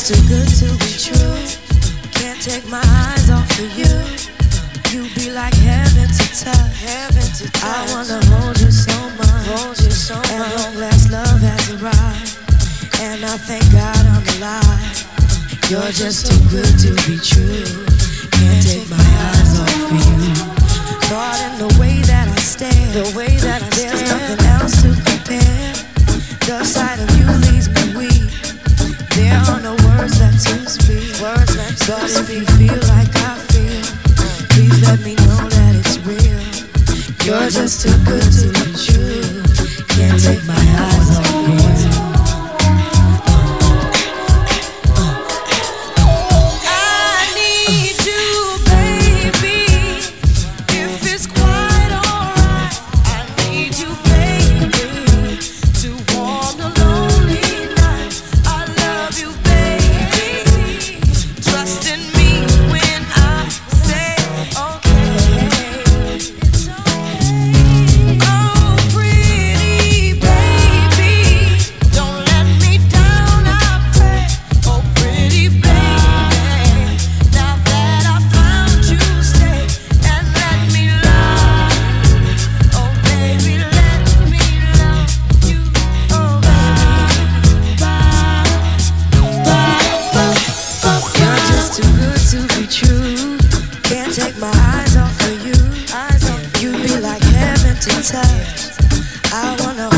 just too good to be true. Can't take my eyes off of you. You be like heaven to touch. I wanna hold you so much. And long last love has arrived. And I thank God I'm alive. You're just too good to be true. Can't take my eyes off of you. Caught in the way that I stare. There's nothing else to compare. The sight of you leaves me weak. There are no words left to speak. But if you feel like I feel, please let me know that it's real. You're just too good to be true. Can't take my eyes off you. I wanna